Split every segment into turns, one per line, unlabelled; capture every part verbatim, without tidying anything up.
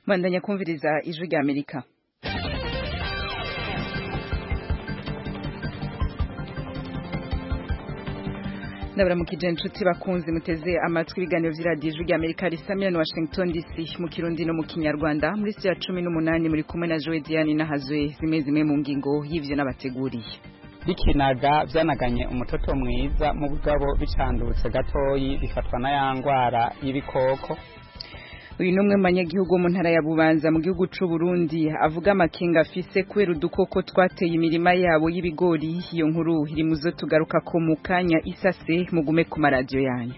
Mwandanya kumviriza ijwi rya Amerika. Ndabaramukije inshuti bakunzi muteze amatwi ibiganiro vy'iradiyo ijwi rya Amerika risamira na Washington D C mu Kirundi no mu Kinyarwanda muri studio ya cumi n'umunani muri kumwe na Joe Diane na Hazwe zimwe zimwe mu ngingo y'ivyo nabateguriye.
Bikinaga vyanaganye umutoto mwiza mu bugabo bicandutse gatoyi bifatwa na yangwara y'ibikoko.
Uyu numwe manyagihugu mu ntara ya Bubanza mu gihugu c'u Burundi avuga amakenga afise kubera udukoko twateye imirima yabo y'ibigori. Iyo nkuru iri muzo tugaruka ko mu kanya isase mugume ku maradiyo yanyu.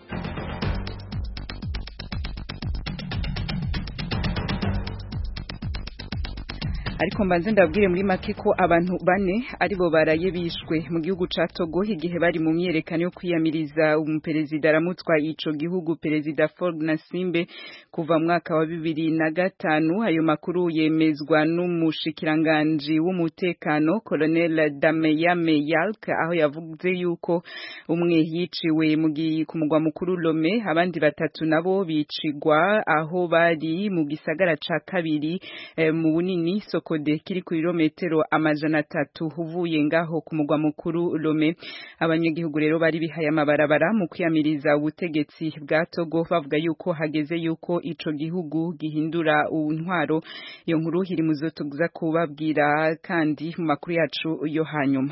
Ariko mbanze ndabwire muri make ko abantu bane aribo baraye bishwe mu gihugu ca Togo igihe bari mu myerekano yo kwiyamiriza umuperezida aramutwa ico gihugu perezida Faure Gnassingbe kuva mwaka wa bibiri na gatanu. Ayo makuru yemezwa n'umushikiranganje w'umutekano Colonel Dameyame Yalk aho yavuze yuko umwe yiciwe mu kumugwa mukuru Lome abandi batatu nabo bicigwa aho bari mu gisagara ca kabiri eh, mu bunini so kode kiri ku kilometero amajana atatu uvuye ngaho ku mugwa mukuru Lome. Abanyagihugu rero bari bihaye amabarabara mu kwiyamiriza ubutegetsi bwa Togo bavuga yuko hageze yuko ico gihugu gihindura intwaro. Iyo nkuru iri muzo tuguza kubabwira kandi mu makuru yacu yo hanyuma.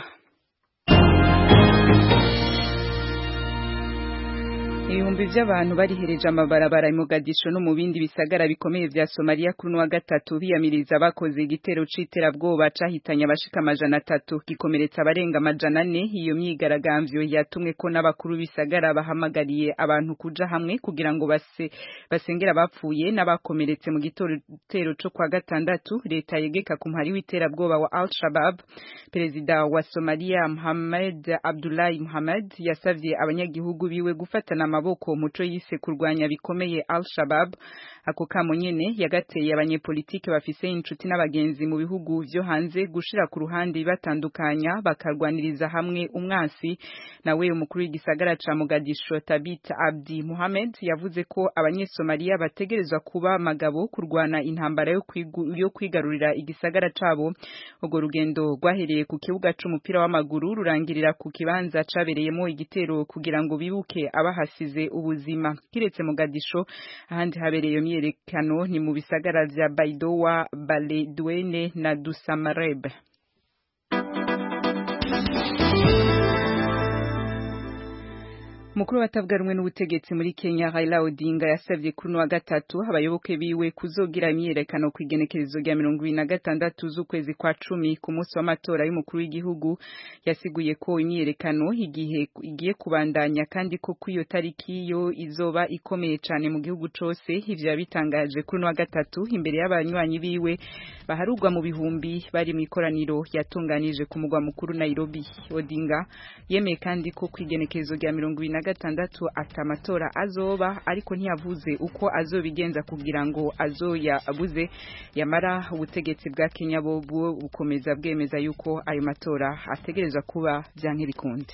Ibihumbi vy'abantu barihereje amabarabara mu Mogadisho no mu bindi bisagara bikomeye vya Somalia kuri wa gatatu biyamiriza bakoze igitero c'iterabwoba cahitanye abashika amajana atatu gikomeretsa abarenga amajana ane. Iyo myigaragambyo yatumwe ko n'abakuru bisagara bahamagariye abantu kuja hamwe kugira ngo base basengera abapfuye n'abakomeretse mu gitero co kwa gatandatu. Leta yegeka ku mpari w'iterabwoba wa Al-Shabaab. Perezida wa Somalia Mohamed Abdullahi Mohamed yasavye abanyagihugu biwe gufatana amaboko muco yise kurwanya bikomeye Al-Shabaab. Ako kamo nyene yagateye abanyepolitike bafise inshuti n'abagenzi mu bihugu vyo hanze gushira ku ruhande batandukanya bakarwaniriza hamwe umwansi. Nawe umukuru w'igisagara ca Mogadisho Tabit Abdi Mohamed yavuze ko abanyesomalia bategerezwa kuba magabo kurwana intambara yo kwigu, yo kwigarurira igisagara cabo. Ugo rugendo rwahereye ku kibuga c'umupira w'amaguru rurangirira ku kibanza cabereyemo igitero kugira ngo bibuke abahasize ubuzima. Kiretse Mogadisho ahandi habereye myerekano ni mu bisagara vya Baidoa, Baledweyne na Dusamareb. Mukuru batavuga rumwe n'ubutegetsi muri Kenya Raila Odinga yasavye kuri wa gatatu abayoboke biwe kuzogira imyerekano ku igenekerezo rya mirongo ibiri na gatandatu z'ukwezi kwa cumi ku munsi w'amatora y'umukuru w'igihugu. Yasiguye ko imyerekano igihe igiye kubandanya kandi ko kwiyo tariki yo izoba ikomeye cyane mu gihugu cose. Ivyo yabitangaje kuri wa gatatu imbere y'abanywanyi biwe baharugwa mu bihumbi bari mu ikoraniro yatunganije ku mugwa mukuru Nairobi. Odinga yemeye kandi ko kwigenekerezo rya mirongo ibiri na gatandatu atamatora azoba ariko ntiyavuze uko azobigenza kugira ngo azoya abuze. Yamara ubutegetsi bwa Kenya bo bukomeza bwemeza yuko ayo matora ategerezwa kuba vyanke bikunde.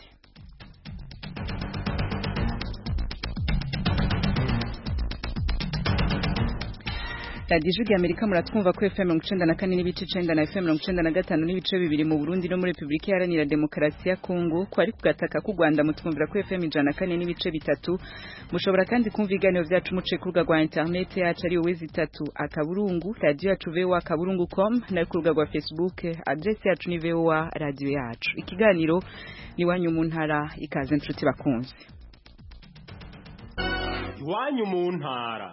Radio Ijwi rya Amerika muratwumva ku F M mirongo icenda na kane n'ibice icenda na F M mirongo icenda na gatanu n'ibice bibiri mu Burundi no muri Republika Iharanira Demokarasi ya Kongo. Ko ari kugataka ku Rwanda mutwumvira ku F M ijana na kane n'ibice bitatu. Mushobora kandi kumva ibiganiro vyacu muce ku rubuga rwa internet yacu ari wezi itatu akaburungu radio yacu V O A kaburungu com na ku rubuga rwa Facebook address yacu ni V O A radio yacu. Ikiganiro ni wanyu mu ntara ikaze nshuti bakunze.
Iwanyu mu ntara.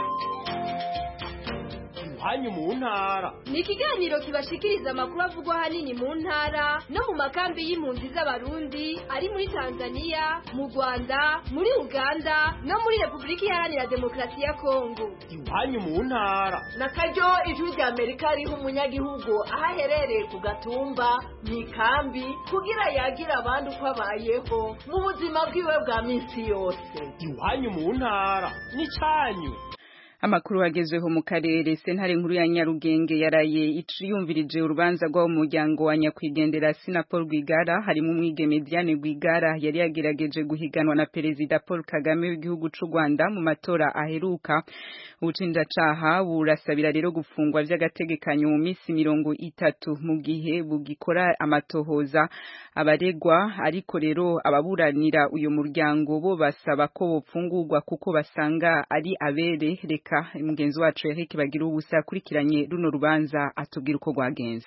Hanyu mu ntara
ni ikiganiro kibashikiriza amakuru avugwa hanini mu ntara no mu makambi y'impunzi z'abarundi ari muri Tanzania, mu Rwanda, muri Uganda no muri Republika Iharanira Demokarasi ya Kongo.
Hanyu mu ntara
na karyo ijwi rya Amerika riho umunyagihugu ahaherereye ku gatumba mu ikambi kugira yagira abandi uko abayeho mu buzima bwiwe bwa minsi yose.
Hanyu mu ntara ni canyu.
Amakuru agezweho mu karere sentare nkuru ya Nyarugenge yaraye iciyumvirije urubanza rwo mu muryango wa nyakwigendera Sinapol Rwigara harimo umwigeme Diane Rwigara yari yagerageje guhiganwa na perezida Paul Kagame w'igihugu c'u Rwanda mu matora aheruka. Ubucindacaha burasabira rero gufungwa vy'agategekanyo mu misi mirongo itatu mu gihe bugikora amatohoza abaregwa, ariko rero ababuranira uyu muryango bo basaba ko bopfungurwa kuko basanga ari abere. Reka mugenzi wacu Eric Bagira ubusa akurikiranye runo rubanza atubwira uko rwagenze.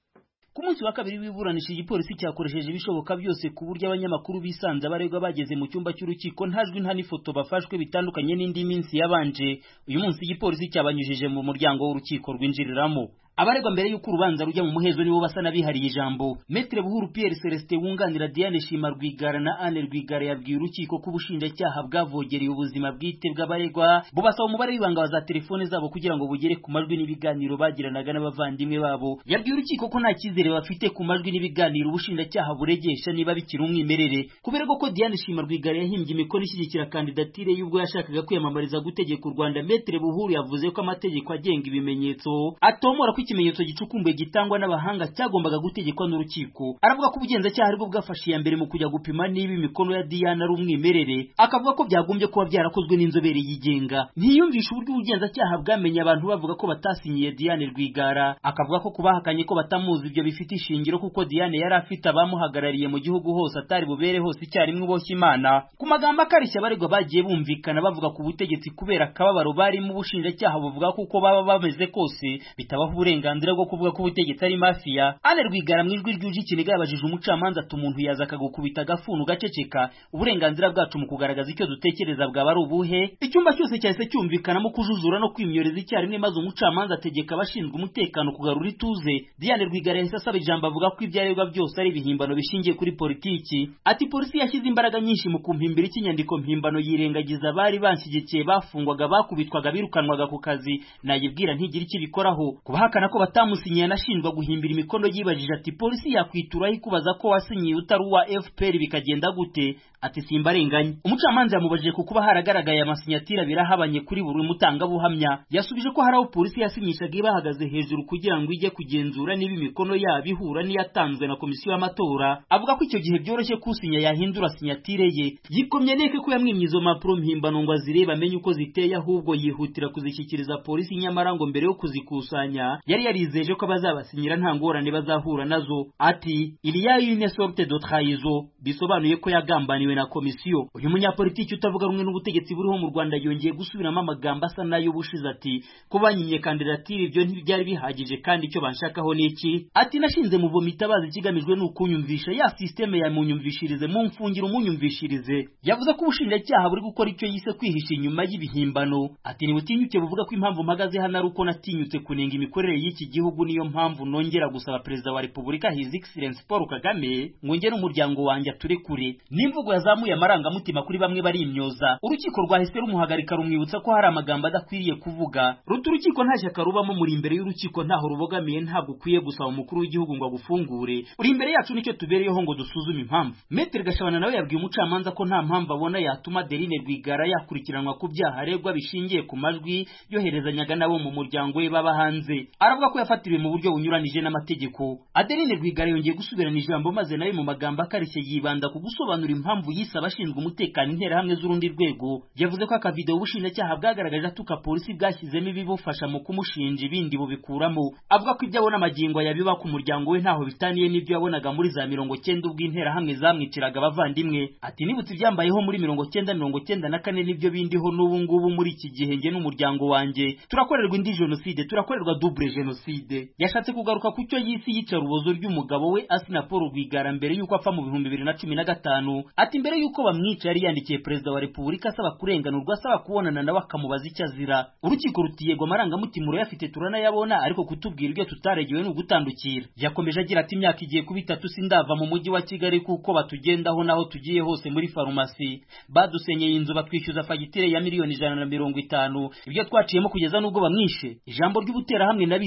Ku munsi wa kabiri wiburanisha igipolisi cyakoresheje ibishoboka byose ku buryo abanyamakuru bisanze abaregwa bageze mu cyumba cy'urukiko ntajwi nta n'ifoto bafashwe bitandukanye n'indi minsi yabanje. Uyu munsi igipolisi cyabanyujije mu muryango w'urukiko rwinjiriramo. Abaregwa mbere y'uko urubanza rujya mu muhezo nibo basa nabihariye ijambo. Maître Buhuru Pierre Celestin wunganira Diane Shima Rwigara na Anne Rwigara yabwiye urukiko ko ubushinjacyaha bwavogereye ubuzima bwite bw'abaregwa, bo basaba umubare w'ibanga za telefone zabo kugira ngo bugere ku majwi n'ibiganiro bagiranaga n'abavandimwe babo. Yabwiye urukiko ko nta cyizere bafite ku majwi n'ibiganiro ubushinjacyaha buregesha niba bikiri umwimerere, kubera ko Diane Shima Rwigara yahimbye imikono ishyigikira kandidatire y'ubwo yashakaga kwiyamamariza gutegeka u Rwanda. Maître Buhuru yavuze ko amategeko agenga ibimenyetso atomora ikimenyetso gicukumbuye gitangwa n'abahanga cyagombaga gutegekwa n'urukiko. Aravuga ko ubugenzacyaha aribwo bwafashe ya mbere mu kujya gupima niba imikono ya Diana ari umwimerere, akavuga ko byagombye kuba byarakozwe n'inzobere yigenga. Ntiyumvisha uburyo ubugenzacyaha bwamenye abantu bavuga ko batasinyiye Diane Rwigara, akavuga ko kubahakanye ko batamuzi ibyo bifite ishingiro kuko Diane yari afite abamuhagarariye mu gihugu hose atari bubere hose icyarimwe uboshye Imana. Ku magambo akarishya abaregwa bagiye bumvikana bavuga ku butegetsi kubera akababaro bari mu bushinjacyaha buvuga kuko baba bameze kose bitabaho uburenganzira bwo kuvuga ko ubutegetsi ari mafia. Anne Rwigara mu ijwi ryuje ikiniga yabajije umucamanza ati umuntu yaza akagukubita agafunu gaceceka, uburenganzira bwacu mu kugaragaza icyo dutekereza bwaba ari ubuhe? Icyumba cyose cyahise cyumvikanamo kujujura no kwimyoreza icyarimwe, maze umucamanza ategeka abashinzwe umutekano kugarura ituze. Diane Rwigara yahise asaba ijambo avuga ko ibyaregwa byose ari ibihimbano bishingiye kuri politiki. Ati polisi yashyize imbaraga nyinshi mu kumpimbira ikinyandiko mpimbano yirengagiza bari banshyigikiye bafungwaga bakubitwaga birukanwaga ku kazi, nayibwira ntigira icyo bikoraho. Kubahakana ko batamusinyiye anashinjwa guhimbira imikono yibajije ati polisi yakwituraho ikubaza ko wasinyiye utari uwa F P R bikagenda gute? Ati simbarenganye. Umucamanza yamubajije ku kuba haragaragaye amasinyatira birahabanye kuri buri mutangabuhamya, yasubije ko hari aho polisi yasinyishaga ibahagaze hejuru kugira ngo ijye kugenzura niba imikono yabo ihura n'iyatanzwe na komisiyo y'amatora. Avuga ko icyo gihe byoroshye kusinya yahindura sinyatire ye. Yikomye neke ko yamwimye izo mpapuro mpimbano ngo azirebe amenye uko ziteye, ahubwo yihutira kuzishyikiriza polisi, nyamara ngo mbere yo kuzikusanya yari yarizeje ko bazabasinyira nta ngorane bazahura nazo. Ati il y a une sorte de trahison, bisobanuye ko yagambaniwe na komisiyo. Uyu munyapolitiki utavuga rumwe n'ubutegetsi buriho mu Rwanda yongeye gusubiramo amagambo asa nayo bushize ati ko banyimye kandidatire ibyo ntibyari bihagije kandi icyo banshakaho niki. Ati nashinze mu vomita bazi ikigamijwe n'ukunyumvisha ya systeme ya munyumvishirize mu mfungiro munyumvishirize. Yavuze ko ubushinjacyaha buri gukora icyo yise kwihisha inyuma y'ibihimbano. Ati ni butinyuke buvuga ko impamvu mpagaze hano ari uko natinyutse kunenga imikorere y'iki gihugu, niyo mpamvu nongera gusaba perezida wa Repubulika His Excellency Paul Kagame ngo ngere umuryango wanjye ature kure. N'imvugo yazamuye amarangamutima kuri bamwe bari imyoza. Urukiko rwahise rumuhagarika rumwibutsa ko hari amagambo adakwiriye kuvuga. Ruta urukiko nta shyaka rubamo, muri imbere y'urukiko ntaho rubogamiye, ntabwo ukwiye gusaba umukuru w'igihugu ngo agufungure. Uri imbere yacu nicyo tubereyeho ngo dusuzume impamvu. Maître Gashabana nawe yabwiye umucamanza ko nta mpamvu abona yatuma Adeline Rwigara yakurikiranwa ku byaha aregwa bishingiye ku majwi yoherezanyaga nabo mu muryango we baba hanze. Aravuga ko yafatiriwe mu buryo bunyuranije n'amategeko. Adeline Rwigara yongeye gusubirana ijambo maze nawe mu magambo akarishye yibanda ku gusobanura impamvu yise abashinzwe umutekano intera hamwe z'urundi rwego. Yavuze ko akavideo ubushinjacyaha bwagaragaje atuka polisi bwashyizemo ibibufasha mu kumushinja ibindi bubikuramo. Avuga ko ibyo abona amagingo yabiba ku muryango we ntaho bitaniye n'ibyo yabonaga muri za mirongo cyenda ubwo intera hamwe zamwiciraga abavandimwe. Ati nibutse ibyambayeho muri mirongo cyenda mirongo cyenda na kane nibyo bindiho n'ubu ngubu muri iki gihe nge n'umuryango wanjye turakorerwa indi jenoside, turakorerwa double jenoside. Yashatse kugaruka ku cyo yisi yica rubozo ry'umugabo we Assinapol Rwigara mbere yuko apfa mu bihumbi bibiri na cumi na gatanu. Ati mbere yuko bamwica yari yandikiye perezida wa Repubulika asaba kurenganurwa, asaba kubonana nawe akamubaza icyo azira. Urukiko rutiyego amarangamutima yafite turanayabona, ariko kutubwira ibyo tutaregewe n'ugutandukira. Yakomeje agira ati imyaka igiye kuba itatu sindava mu mujyi wa Kigali kuko batugendaho naho tugiye hose muri farumasi. Badusenyeye inzu batwishyuza fagitire ya miliyoni ijana na mirongo itanu. Ibyo twaciyemo kugeza n'ubwo bamwishe. Ijambo ry'ubutera hamwe nabise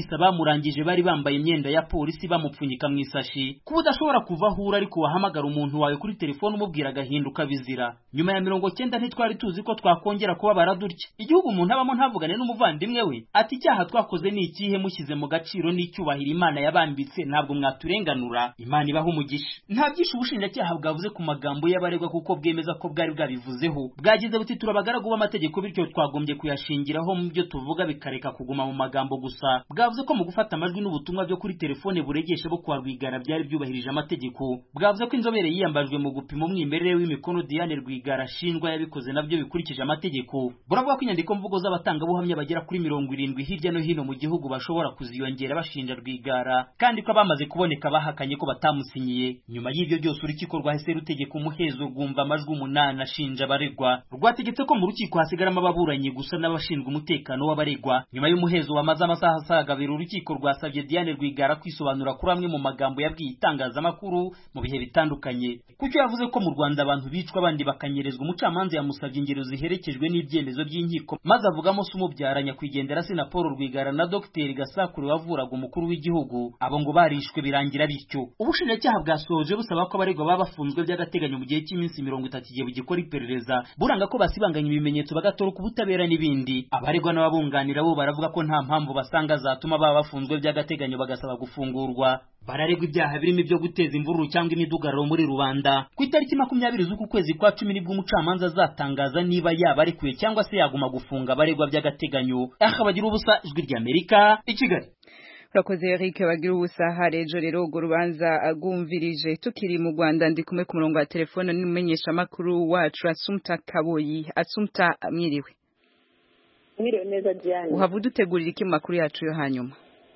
polisi abamurangije bari bambaye imyenda ya polisi bamupfunyika mu isashi kuba udashobora kuva aho uri ariko wahamagara umuntu wawe kuri telefone umubwira agahinduka bizira. Nyuma ya mirongo cyenda ntitwari tuzi ko twakongera kuba baradurya. Igihugu umuntu abamo ntavugane n'umuvandimwe we ati icyaha twakoze ni ikihe mushyize mu gaciro n'icyubahiro Imana yabambitse ntabwo mwaturenganura. Imana ibaho umugisha. Nta byinshi ubushinjacyaha bwavuze ku magambo y'abaregwa kuko bwemeza ko bwari bwabivuzeho. Bwagize buti turabagaragu b'amategeko bityo twagombye kuyashingiraho mu byo tuvuga bikareka kuguma mu magambo gusa. Bwavuze ko mu gufata amajwi n'ubutumwa byo kuri telefone buregesha bo kwa Rwigara byari byubahirije amategeko. Bwavuze ko inzobere yiyambajwe mu gupima umwimerere w'imikono Diane Rwigara ashinjwa yabikoze nabyo bikurikije amategeko. Buravuga ko inyandiko mvugo z'abatangabuhamya bagera kuri mirongo irindwi hirya no hino mu gihugu bashobora kuziyongera bashinja Rwigara kandi ko abamaze kuboneka bahakanye ko batamusinyiye. Nyuma y'ibyo byose urukiko rwahise rutegeka umuhezo rwumva amajwi umunani ashinja abaregwa. Rwategetse ko mu rukiko hasigaramo ababuranyi gusa n'abashinzwe umutekano w'abaregwa. Nyuma y'umuhezo wamaze amasaha asaga abiri urukiko rwasabye Diane Rwigara kwisobanura kuri amwe mu magambo yabwiye itangazamakuru mu bihe bitandukanye. Kuko yavuze ko mu Rwanda abantu bicwa abandi bakanyerezwa, umucamanza yamusabye ingero ziherekejwe n'ibyemezo by'inkiko maze avugamo se umubyaranya kwigendera Sina Paul Rwigara na Dr Gasakure wavuraga umukuru w'igihugu. Abo ngo barishwe birangira bityo. Ubushinjacyaha bwasoje busaba ko abaregwa baba bafunzwe by'agateganyo mu gihe cy'iminsi mirongo itatu igihe bugikora iperereza, buranga ko basibanganya ibimenyetso bagatoroka ubutabera n'ibindi. Abaregwa n'ababunganira bo baravuga ko nta mpamvu basanga zatuma baba bafunzwe by'agateganyo bagasaba gufungurwa. Bararegwa ibyaha birimo ibyo guteza imvururu cyangwa imidugararo muri rubanda. Ku itariki makumyabiri z'uku kwezi kwa cumi nibwo umucamanza azatangaza niba yaba arekuye cyangwa se yaguma gufunga abaregwa by'agateganyo. Akabagira ubusa, Ijwi ry'Amerika, i Kigali.
Urakoze Eric bagira ubusa harejo rero ugo rubanza agumvirije. Tukiri mu Rwanda ndi kumwe ku murongo wa telefone n'umumenyesha makuru wacu Assumpta Kaboyi. Assumpta, mwiriwe.
Mwiriwe neza Diane.
Uhava udutegurira iki mu makuru yacu yo hanyuma?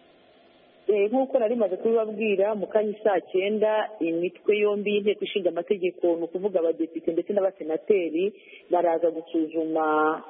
Nk'uko nari maze kubibabwira mu kanya saa cyenda imitwe yombi y'inteko ishinga amategeko ni ukuvuga abadepite ndetse n'abasenateri baraza gusuzuma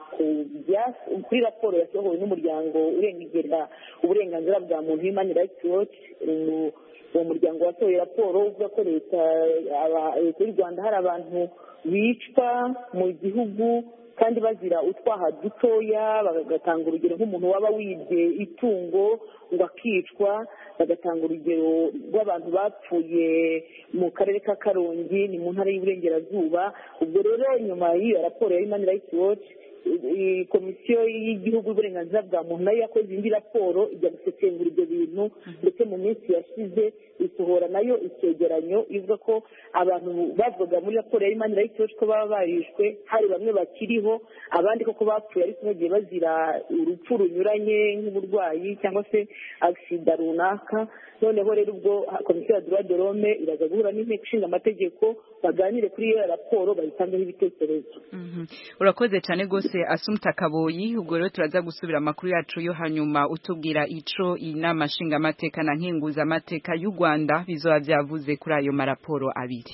kuri raporo yasohowe n'umuryango urengera uburenganzira bwa muntu Human Rights Watch. uwo muryango wasohoye raporo uvuga ko leta y'u Rwanda hari abantu bicwa mu gihugu kandi bazira utwaha dutoya, bagatanga urugero nk'umuntu waba wibye itungo ngo akicwa, bagatanga urugero rw'abantu bapfuye mu karere ka Karongi ni mu ntara y'Iburengerazuba. Ubwo rero nyuma y'iyo raporo ya Human Rights Watch komisiyo y'igihugu y'uburenganzira bwa muntu nayo yakoze indi raporo ijya gusesengura ibyo bintu ndetse mu minsi yashize isohora nayo icyegeranyo ivuga ko abantu bavuga muri raporo ya Human Rights Watch ko baba barishwe hari bamwe bakiriho, abandi koko bapfuye ariko bagiye bazira urupfu runyuranye nk'uburwayi cyangwa se agisida runaka. Noneho rero ubwo komisiyo ya droit de l'homme iraza guhura n'inteko ishinga amategeko baganire kuri iyo raporo bayitangeho ibitekerezo.
Urakoze cyane gose Assumpta Kaboyi. Ubwo rero turaza gusubira amakuru yacu yo hanyuma utubwira ico inama nshinga amateka na nkenguza amateka y'u Rwanda bizoba byavuze kuri ayo maraporo abiri.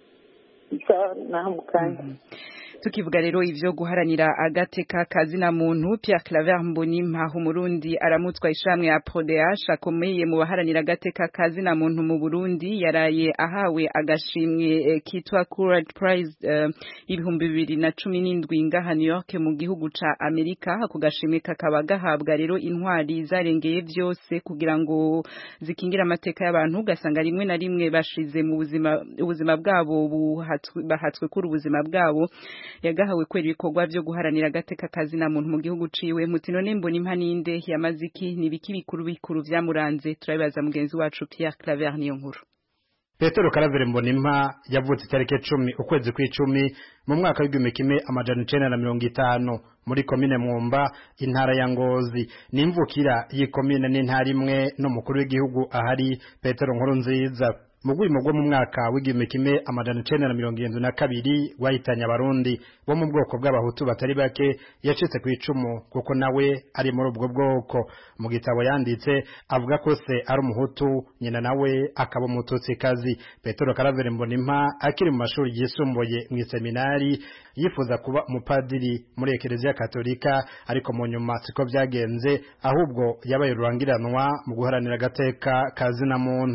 Naho mukanya
tukivuga rero ivyo guharanira agateka kazina muntu, Pierre Claver Mbonimpa umurundi aramutswa ishamwe ya P R O D H akomeye mu baharanira agateka kazina muntu mu Burundi yaraye ahawe agashimwe eh, kitwa Courage Prize uh, ibihumbi bibiri na cumi n'indwi ngaha New York mu gihugu ca Amerika. Ako gashimwe kakaba gahabwa rero intwari zarengeye vyose kugira ngo zikingira amateka y'abantu, gasanga rimwe na rimwe bashize mu buzima ubuzima bwabo bahatswe kuri ubuzima bwabo. Yagahawe kwera ibikorwa byo guharanira agateka kazina muntu mu gihugu ciwe. Mutino Mbonimpa ninde yamaziki ni biki bikuru bikuru vyamuranze? Turabibaza mugenzi wacu Pierre Claver niyo nkuru.
Petero Karavere Mbonimpa yavutse tariki cumi ukwezi kw'icumi mu mwaka w'igihumbi kimwe amajana icenda na mirongo itanu muri komine Mwumba intara ya Ngozi. Nimvukira y'ikomine n'intara imwe no mukuru w'igihugu ahari Petero Nkurunziza. Mugwimo gwo mu mwaka w'igihumbi kimwe amajana icenda na mirongo irindwi na kabiri wahitanye abarundi bo mu bwoko bw'abahutu batari bake yacitse ku icumu kuko nawe ari muri ubwo bwoko. Mu gitabo yanditse avuga ko se ari umuhutu, nyina nawe akaba umututsikazi. Petero Karavere Mbonimpa akiri mu mashuri yisumbuye mu seminari yifuza kuba umupadiri muri Ekereziya Katolika, ariko mu nyuma siko byagenze, ahubwo yabaye rurangiranwa mu guharanira agateka kazina muntu.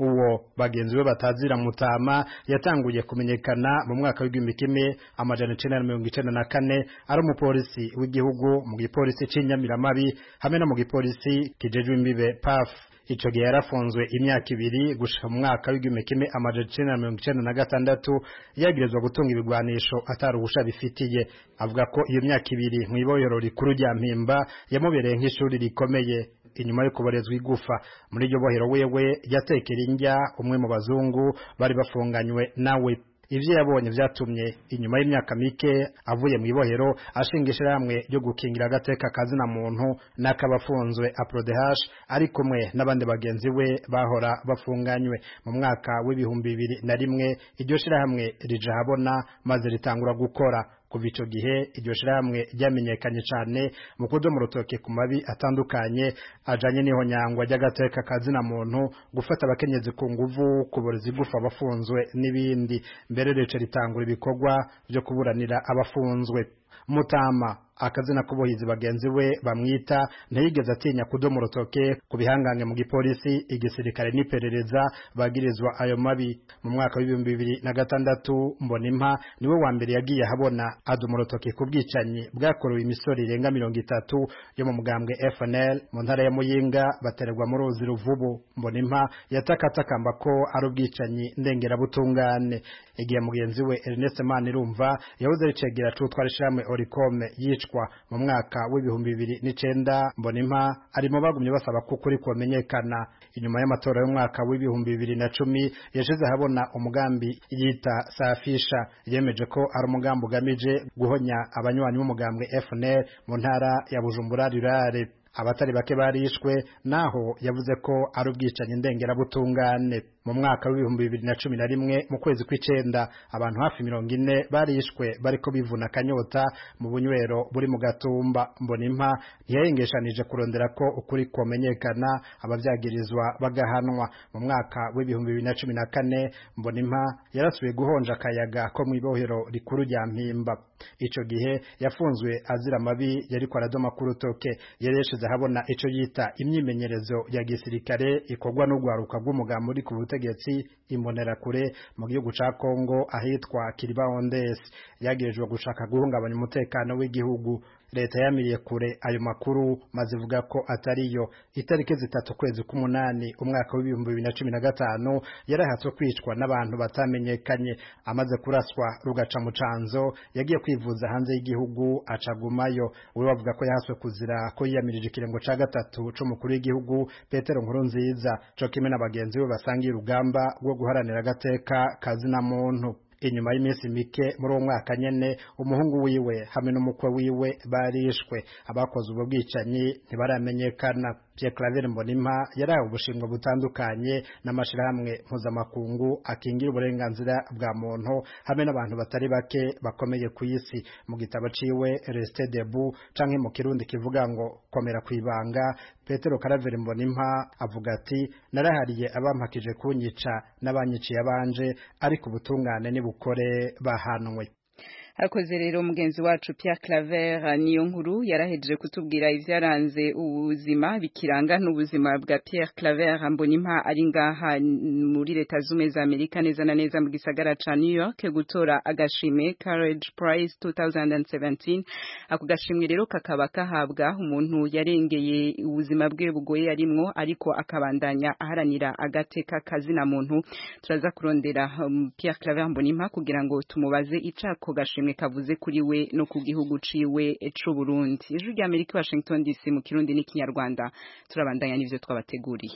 uwo bagenzi we batazira Mutama yatanguye kumenyekana mu mwaka w'igihumbi kimwe amajana icenda na mirongo icenda na kane ari umupolisi w'igihugu mu gipolisi c'Inyamiramabi hamwe no mu gipolisi kijejwe imbibe P A F. Ico gihe yarafunzwe imyaka ibiri gushika mu mwaka w'igihumbi kimwe amajana icenda na mirongo icenda na gatandatu yagirizwa gutunga ibigwanisho atari ubusha bifitiye. Avuga ko iyo myaka ibiri mu ibohero rikuru rya Mpimba yamubereye nk'ishuri rikomeye. Inyuma yo kuborezwa igufa muri iryo bohero wewe yatekera indya umwe mu bazungu bari bafunganywe nawe. Ivyo yabonye vyatumye inyuma y'imyaka mike avuye mu ibohero ashingisha hamwe ryo gukingira agateka kazina muntu n'akabafunzwe APRODH ari kumwe n'abandi bagenzi we bahora bafunganywe. Mu mwaka w'ibihumbi bibiri na rimwe iryo shirahamwe rija habona maze ritangura gukora. Kuva ico gihe iryo shirahamwe ryamenyekanye cane mu kudomo urutoke ku mabi atandukanye ajanye n'ihonyangwa ry'agateka kazina muntu, gufata abakenyezi ku nguvu, kuboreza igufa abafunzwe n'ibindi. Mbere rece ritangura ibikorwa byo kuburanira abafunzwe. Mutama akazina kubohizi bagenzi we bamwita ntiyigeze atinya kudomo urutoke ku bihangange mu gipolisi, igisirikare n'iperereza bagirizwa ayo mabi. Mu mwaka w'ibihumbi bibiri na gatandatu Mbonimpa niwe wa mbere yagiye habona adoma urutoke ku bwicanyi bwakorewe imisoro irenga mirongo itatu yo mu mugambwe F N L mu ntara ya Muyinga batererwa mu ruzi Ruvubu. Mbonimpa yatakatakamba ko ari ubwicanyi ndengerabutungane. Igihe mugenzi we Ernest Manirumva yahoze ari cegera c'utwara ishiramwe Oricome yicwa mu mwaka w'ibihumbi bibiri n'icenda, Mbonimpa ari mu bagumye basaba ko kuri kumenyekana. Inyuma y'amatora y'umwaka w'ibihumbi bibiri na cumi yashize habona umugambi yita Safisha, yemeje ko ari umugambi ugamije guhonya abanywanyi b'umugambwe F N L mu ntara ya Bujumbura Rurare. Abatari bake barishwe, naho yavuze ko ari ubwicanyi ndengerabutungane. Mu mwaka w'ibihumbi bibiri na cumi na rimwe mu kwezi kw'icenda abantu hafi mirongo ine barishwe bariko bivuna kanyota mu bunywero buri mu Gatumba. Mbonimpa ntiyayengeshanije kurondera ko ukuri komenyekana abavyagirizwa bagahanwa. Mu mwaka w'ibihumbi bibiri na cumi na kane Mbonimpa yarasubiye guhonja akayaga ko mu ibohero rikuru rya Mpimba. Ico gihe yafunzwe azira mabi yariko aradoma ku rutoke. Yereshize habona ico yita imyimenyerezo ya gisirikare ikorwa n'ugwaruka rw'umugambi uri ku butegetsi Imbonerakure mu gihugu ca Kongo ahitwa Kiribaondes. Yagirijwe gushaka guhungabanya umutekano w'igihugu. Leta yamiriye kure ayo makuru maze ivuga ko atariyo. Itariki zitatu kwezi k'umunani umwaka w'ibihumbi bibiri na cumi na gatanu yarahatswe kwicwa n'abantu batamenyekanye. Amaze kuraswa rugaca mu canzo yagiye kwivuza hanze y'igihugu acagumayo. We bavuga ko yahaswe kuzira ko yiyamirije ikirengo ca gatatu c'umukuru w'igihugu Petero Nkurunziza, co kimwe n'abagenzi be basangiye urugamba rwo guharanira agateka kazina muntu. Inyuma y'iminsi mike muri uwo mwaka nyene umuhungu wiwe hamwe n'umukwe wiwe barishwe. Abakoze ubwo bwicanyi ntibaramenyekana. Pierre Claver Mbonimpa yarahawe ubushimwe butandukanye n'amashirahamwe mpuzamakungu akingira uburenganzira bwa muntu hamwe n'abantu batari bake bakomeye ku isi. Mu gitabo ciwe Rester debout canke mu kirundi kivuga ngo komera kwibanga, Petero Claver Mbonimpa avuga ati narahariye abampakije kunyica n'abanyiciye abanje, ariko ubutungane ni bukore bahanwe.
Akoze rero mugenzi wacu Pierre Claver niyo nkuru yarahejeje kutubwira ivyaranze ubuzima bikiranga n'ubuzima bwa Pierre Claver Mbonimpa ari ngaha muri leta z'umwe za Amerika neza na neza mu gisagara ca New York gutora agashime Courage Prize twenty seventeen. Ako gashimwe rero kakaba kahabwa umuntu yarengeye ubuzima bwe bugoye arimwo ariko akabandanya aharanira agateka kazina muntu. Turaza kurondera um, Pierre Claver Mbonimpa kugira ngo tumubaze icako gashimwe kavuze kuri we no ku gihugu ciwe c'u Burundi. Ijwi rya Amerika Washington D C mu Kirundi n'ikinyarwanda. Turabandanya n'ivyo twabateguriye.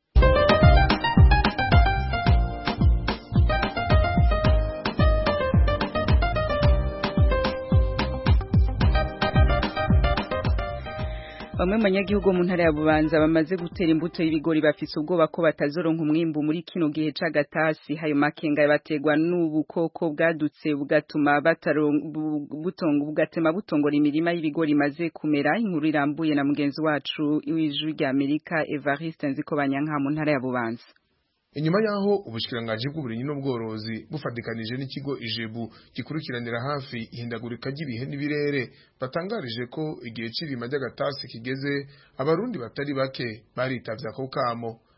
Bamwe manyagihugu mu ntara ya Bubanza bamaze gutera imbuto y'ibigori bafise ubwoba ko batazoronka umwimbu muri kino gihe c'agatasi. Hayo makenga bategwa n'ubukoko bwadutse bugatuma bataronga bugatema butongora imirima y'ibigori maze kumera. Inkuru irambuye na mugenzi wacu w'Ijwi rya Amerika Evariste Nzikobanyanka mu ntara ya Bubanza.
Inyuma yaho ubushikiranganje bw'uburimyi n'ubworozi bufadikanije n'ikigo Ijebu gikurikiranira hafi ihindagurika ry'ibihe n'ibirere batangarije ko igihe c'irima ry'agatasi kigeze, abarundi batari bake baritavye ako kamo.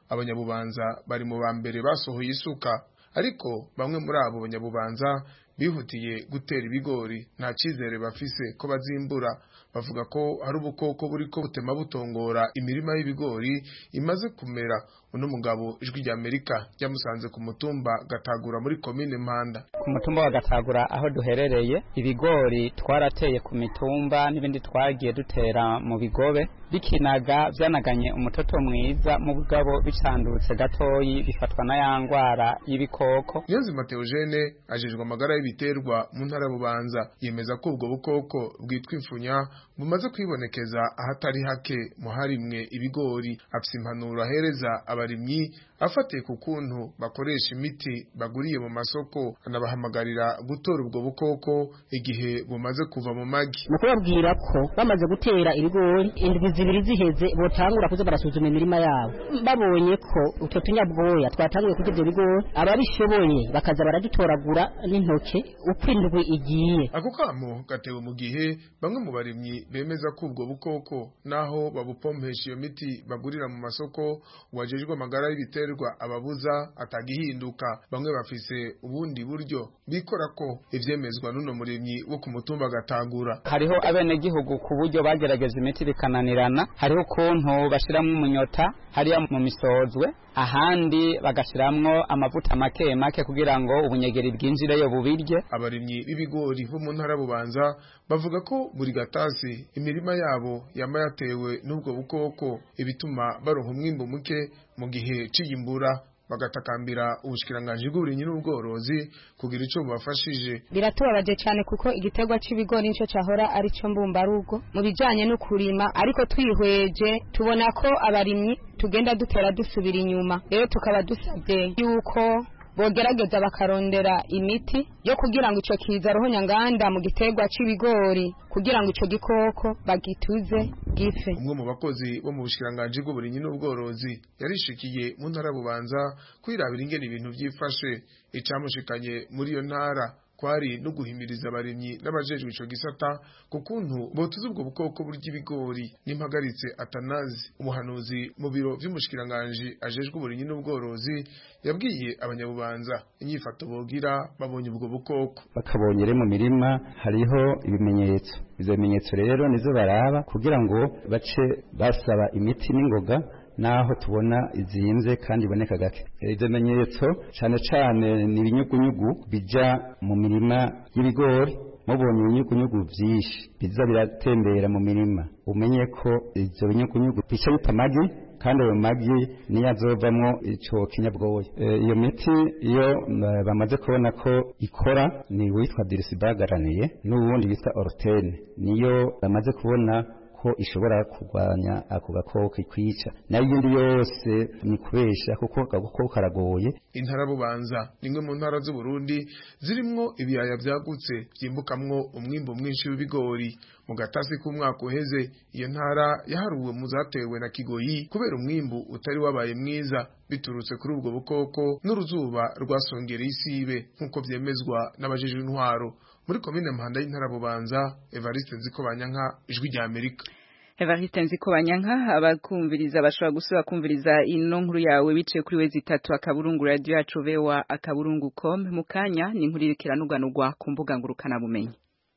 abanyabubanza bari mu ba mbere basohoye isuka ariko bamwe muri abo banyabubanza bihutiye gutera ibigori nta cizere bafise ko bazimbura bavuga ko hari ubukoko buriko butema butongora imirima y'ibigori imaze kumera. uno mugabo ijwi rya Amerika ryamusanze ku mutumba Gatagura muri komine Mpanda.
Ku mutumba wa Gatagura aho duherereye ibigori twarateye ku mitumba n'ibindi twagiye dutera mu bigobe bikinaga byanaganye umutoto mwiza mu bugabo bicandutse gatoyi bifatwa na yangwara y'ibikoko.
Niyonzima Theogene ajejwe amagara y'ibiterwa mu ntara Bubanza yemeza ko ubwo bukoko bwitwa imfunya bumaze kwibonekeza ahatari hake mu harimwe ibigori. Afise impanuro ahereza abarimyi afatiye ku kuntu bakoresha imiti baguriye mu masoko, anabahamagarira gutora ubwo bukoko igihe bumaze kuva mu magi.
Mu kubabwira ko bamaze gutera ibigori indwi zibiri ziheze botangura kuza barasuzuma imirima yabo, babonye ko utwo tunyabwoya twatangiye kurya ibyo bigori ababishoboye bakaza baradutoragura n'intoke uko indwi igiye.
Ako kamo gatewe mu gihe bamwe mu barimyi bemeza ko ubwo bukoko naho babupompesha iyo miti bagurira mu masoko wajejwe amagara y'ibiterwa ababuza atagihinduka. Bamwe bafise ubundi buryo bikora ko ivyemezwa n'uno murimyi wo ku mutumba Gatagura.
Hariho abene gihugu ku buryo bagerageza imiti bikananirana, hariho kuntu bashiramwe umunyota hariya mu misozwe, ahandi bagashiramwo amavuta make make kugira ngo ubunyegeri bwinjireyo bubirye.
Abarimyi b'ibigori bo mu ntara Bubanza bavuga ko buri gatasi imirima yabo yama yatewe n'ubwo bukoko, ibituma baronka umwimbo muke mu gihe c'iyimbura, bagatakambira ubushikiranganje bw'uburimyi n'ubworozi kugira ico bubafashije.
Biratubabaje cyane kuko igiterwa c'ibigori nico cahora ari cyo mbumba rugo mu bijanye no kurima, ariko twihweje tubona ko abarimyi tugenda dutera dusubira inyuma. Rero tukaba dusabye yuko bogerageza bakarondera imiti yo kugira ngo ico kiza roho nyanganda mu giterwa c'ibigori kugira ngo ico gikoko bagituze gife.
Umwe mu bakozi bo mu bushikiranganje bw'uburimyi n'ubworozi yarishikiye mu ntara Bubanza kwirabira ingene ibintu vyifashe. Icamushikanye muri iyo ntara kwari no guhimiriza abarimyi n'abajejwe ico gisata ku kuntu botuza ubwo bukoko burya ibigori. N'impagaritse Atanazi umuhanuzi mu biro vy'umushikiranganje ajejwe uburimyi n'ubworozi yabwiye abanyabubanza inyifato bogira babonye ubwo bukoko.
Bakabonye mu mirima hariho ibimenyetso, izo bimenyetso rero nizo baraba kugira ngo bace basaba imiti n'ingoga naho tubona izinze kandi iboneka gake. Izo menyetso cyane cyane ni ibinyugunyugu bija mu mirima y'ibigori. Mubonye ibinyugunyugu vyinshi biza biratembera mu mirima, umenye ko izo binyugunyugu bica bita magi, kandi ayo magi niyo azovamwo ico kinyabwoya. Iyo miti iyo bamaze kubona ko ikora ni witwa dirisibagaraniye n'ubundi bita orotene, niyo bamaze kubona ko ishobora kurwanya ako gakoko kwica. Nayo yindi yose ni kubesha kuko agakoko karagoye.
Intara Bubanza nimwe mu ntara z'u Burundi zirimwo ibiyaya vyagutse vyimbukamwo umwimbo mwinshi w'ibigori. Mu gatasi k'umwaka uheze iyo ntara yaharuwe mu zatewe na Kigoyi kubera umwimbu utari wabaye mwiza biturutse kuri ubwo bukoko n'uruzuba rwasongereye isibe nk'uko vyemezwa n'abajejwe intwaro. Muri komine Mpanda y'intara Bubanza, Evariste Nzikobanyanka, ijwi rya Amerika.
Evariste Nzikobanyanka, abakumviriza bashobora gusubira kumviriza ino nkuru yawe biciye kuri wezi itatu akaburungu radio yacu vewa akaburungu com. Mukanya ni inkuru irekeranurwanurwa ku mbuga ngurukana bumenyi.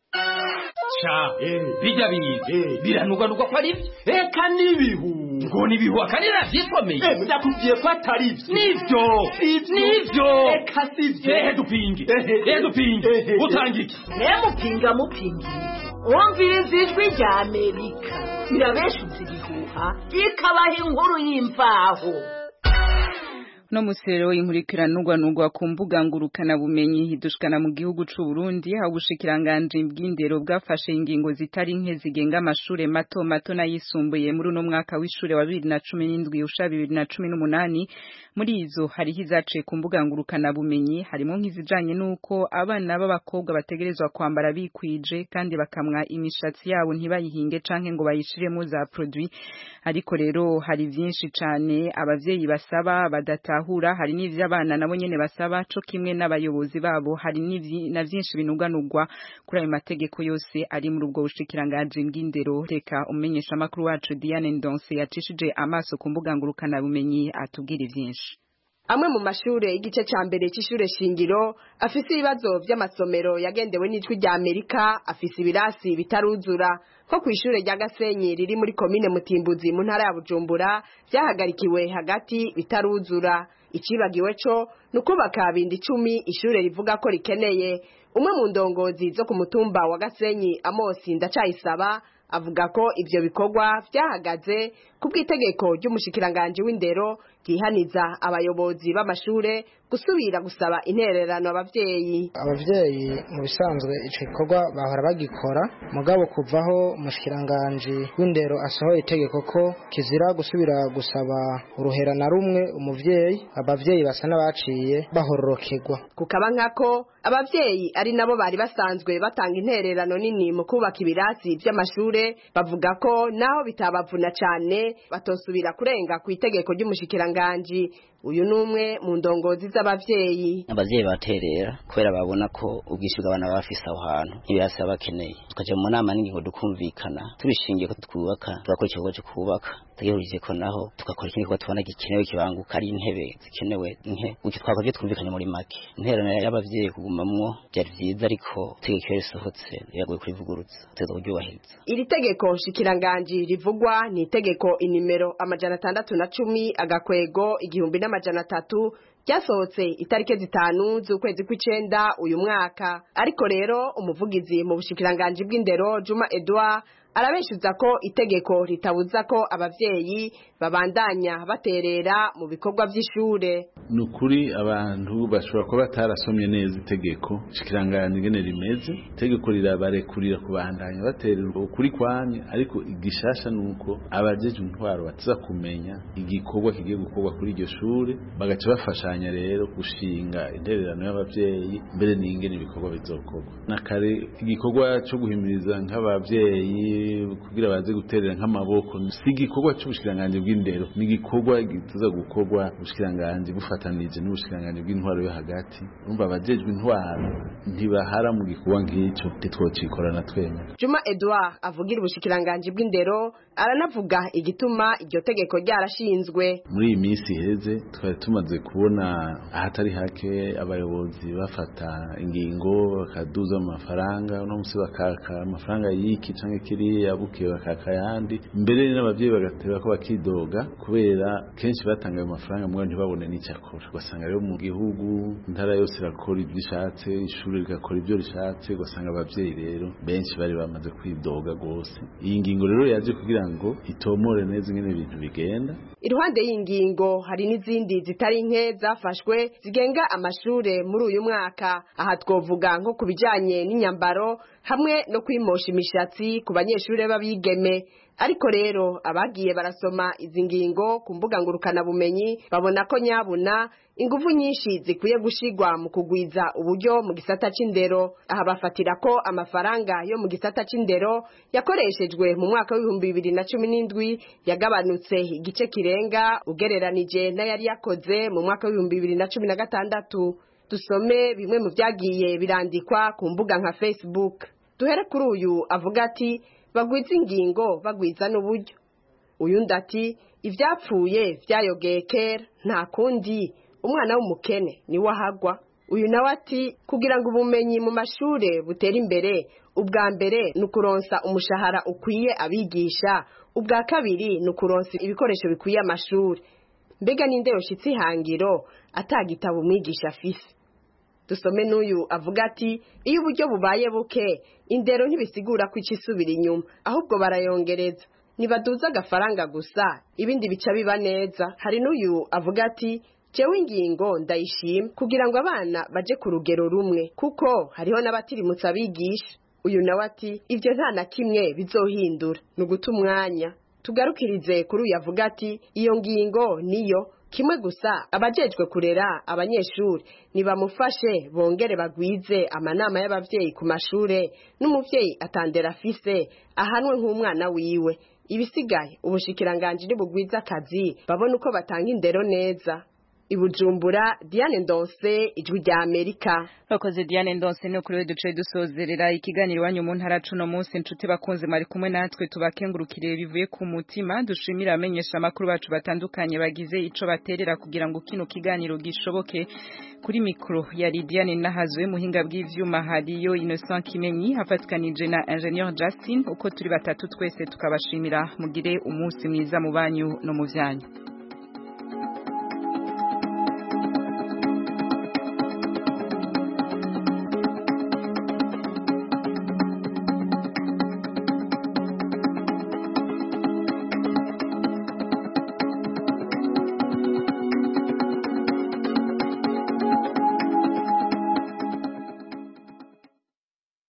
Cha, eh, bijya bize biranurwanurwa ko ari eka nibihu ngo nibihu akanira vyisomeye. Eh, ndakubwiye ko atari byo. Nivyo, nivyo. Eka sivyo. Eh, dupinge. Eh, dupinge. Utangike.
Ne mupinga mupingi. Umviriza ijwi rya Amerika. Irabeshuza ibihuha ikabaha inkuru y'imvaho.
No musero inkurikiranurwa nugwa ku mbuga ngurukana bumenyi hidushikana mu gihugu c'u Burundi aho bushikiranganje bw'indero bwafashe ingingo zitari nke zigenga amashure mato mato nayisumbuye muri no mwaka w'ishure wa bibiri na cumi n'indwi usha bibiri na cumi n'umunani. Muri izo hari hizaciye ku mbuga ngurukana bumenyi harimo nk'izijanye nuko abana b'abakobwa bategerezwa kwambara bikwije kandi bakamwa imishatsi yabo ntibayihinge canke ngo bayishiremo za produit. Ariko rero hari vyinshi cane abavyeyi basaba badata badatahura hari n'ivyo abana nabo nyene basaba co kimwe n'abayobozi babo hari na vyinshi binuganurwa kuri ayo mategeko yose ari muri ubwo bushikiranganji bw'indero. Reka umenyesha makuru wacu Diane Ndonse yacishije amaso ku mbuga ngurukana bumenyi atubwira vyinshi.
Amwe mu mashure igice ca mbere c'ishure shingiro afise ibibazo vy'amasomero yagendewe n'ijwi rya Amerika afise ibirasi bitaruzura ko kw'ishure rya Gasenyi riri muri komine Mutimbuzi mu ntara ya Bujumbura vyahagarikiwe hagati bitaruzura. Icibagiwe co nukubaka bindi icumi ishure rivuga ko rikeneye. Umwe mu ndongozi zo ku mutumba wa Gasenyi Amosi Ndacayisaba avuga ko ivyo bikorwa vyahagaze kubw'itegeko ry'umushikiranganje w'indero ryihaniza abayobozi b'amashure gusubira gusaba intererano abavyeyi.
Abavyeyi mu bisanzwe ico gikorwa bahora bagikora mugabo kuvaho umushikiranganje w'indero asohoye itegeko ko kizira gusubira gusaba uruhera na rumwe umuvyeyi, abavyeyi basa n'abaciye bahororokerwa.
Kukaba nkako abavyeyi ari nabo bari basanzwe batanga intererano nini mu kubaka ibirasi vy'amashure bavuga ko naho bitabavuna cyane batosubira kurenga ku itegeko ry'umushikiranganje. Uyu numwe mu ndongozi z'abavyeyi.
Abavyeyi baterera kwera babona ko ubwishuga abana bafise aho hantu ntibirasa bakeneye. Tukaje mu nama n'ingingo dukumvikana turishingiye ko twubaka turakora ikigo cyo kubaka tugihurije ko naho tukakora ikindi ko tubona gikenewe kibanguka ari intebe zikenewe nke uki twakoze twumvikanye muri make. Intererano y'abavyeyi kugumamwo byari vyiza ariko tegeko risohotse yaguye kurivugurutsa tezo kuryubahiriza.
Iri tegeko shikiranganje rivugwa ni itegeko inimero amajana atandatu na cumi agakwego igihumbi n'amajana atatu ryasohotse itarike zitanu z'ukwezi kw'icenda uyu mwaka. Ariko rero umuvugizi mu bushikiranganje bw'indero Juma Edouard arabeshuza ko itegeko ritabuza ko abavyeyi babandanya baterera mu bikorwa vy'ishure.
Nukuri abantu bashobora kuba batarasomye neza itegeko shikiranganje ngene rimeze. Itegeko rirabarekurira kubandanya baterera ukuri kwanye ariko igishasha nuko abajeje intwaro batiza kumenya igikorwa kigiye gukorwa kuri iryo shure bagaca bafashanya rero gushinga intererano y'abavyeyi mbere n'ingene ibikorwa bizokorwa. Nakare igikorwa cyo guhimiriza nk'abavyeyi kugira baze guterera nk'amaboko si igikorwa cy'ubushikiranganje bw'indero ni igikorwa gituza gukorwa ubushikiranganje bufatanije n'ubushikiranganje bw'intwaro yo hagati. Urumva abajejwe intwaro ntibahara mu gikorwa nk'icyo titwocikorana twenya.
Juma Edouard avugira ubushikiranganje bw'indero aranavuga igituma iryo tegeko ryarashinzwe.
Muri iyi minsi heze twari tumaze kubona ahatari hake abayobozi bafata ingingo bakaduza amafaranga no musi bakaka amafaranga y'iki canke kiri yabuke bakaka yandi mbere n'abavyeyi bagatera ko bakidoga kubera kenshi batanga ayo mafaranga mwe ntibabone n'icyakora ugasanga rero mu gihugu intara yose irakora ibyishatse ishuri rigakora ibyo rishatse ugasanga abavyeyi rero benshi bari bamaze kwidoga gose. Iyi ngingo rero yaje kugira ngo itomore neza ingene ibintu bigenda.
Iruhande y'ingingo hari n'izindi zitari nke zafashwe zigenga amashure muri uyu mwaka. Aha twovuga nko kubijanye n'inyambaro hamwe no kwimosha imishatsi ku banyeshure babigeme. Ariko rero abagiye barasoma izi ngingo ku mbuga ngurukana bumenyi babona ko nyabuna ingufu nyinshi zikwiye gushigwa mu kugwiza uburyo mu gisata c'indero. Aha bafatira ko amafaranga yo mu gisata c'indero yakoreshejwe mu mwaka w'ibihumbi bibiri na cumi n'indwi yagabanutse igice kirenga ugereranije n'ayari yakoze mu mwaka w'ibihumbi bibiri na cumi na gatandatu. Dusome bimwe mu vyagiye birandikwa ku mbuga nka Facebook. Duhere kuri uyu avuga ati bagwiza ingingo bagwiza n'uburyo. Uyu ndati ivyapfuye vyayogeye kera nta kundi umwana w'umukene ni wahagwa. Uyu nawe ati kugira ngo ubumenyi mu mashure butera imbere ubwa mbere nukuronsa umushahara ukwiye abigisha ubwa kabiri nukuronsa ibikoresho bikwiye amashuri. Mbega ninde yoshitse ihangiro atagitabo umwigisha afise. Dusome n'uyu avuga ati iyo uburyo bubaye buke indero ntibisigura ko icisubira inyuma ahubwo barayongereza nibaduza agafaranga gusa ibindi bica biba neza. Hari n'uyu avuga ati jewe ingingo ndayishima kugira ngo abana baje ku rugero rumwe kuko hariho n'abatirimutse abigisha. Uyu nawe ati ivyo nta na kimwe bizohindura nuguta umwanya. Tugarukirize kuri uyu avuga ati iyo ngingo niyo kimwe gusa abajejwe kurera abanyeshuri nibamufashe bongere bagwize amanama y'abavyeyi ku mashure n'umuvyeyi atandera afise ahanwe nk'umwana wiwe. Ibisigaye ubushikiranganje ni bugwiza akazi babona uko batanga indero neza. i Bujumbura, Diane Ndonse, ijwi rya Amerika.
Bakoze Diane Ndonse no kuri we duce dusozerera ikiganiro wanyu mu ntara cuno munsi inshuti bakunze mari kumwe natwe tubakengurukire bivuye ku mutima dushimira amenyesha amakuru bacu batandukanye bagize ico baterera kugira ngo kino kiganiro gishoboke. Kuri mikro ya Diane Nahazwe muhinga bw'ivyuma hariyo Innocent Kimenyi hafatkanije na Engineer Justin uko turi batatu twese tukabashimira mugire umunsi mwiza mu banyu no mu vyanyu.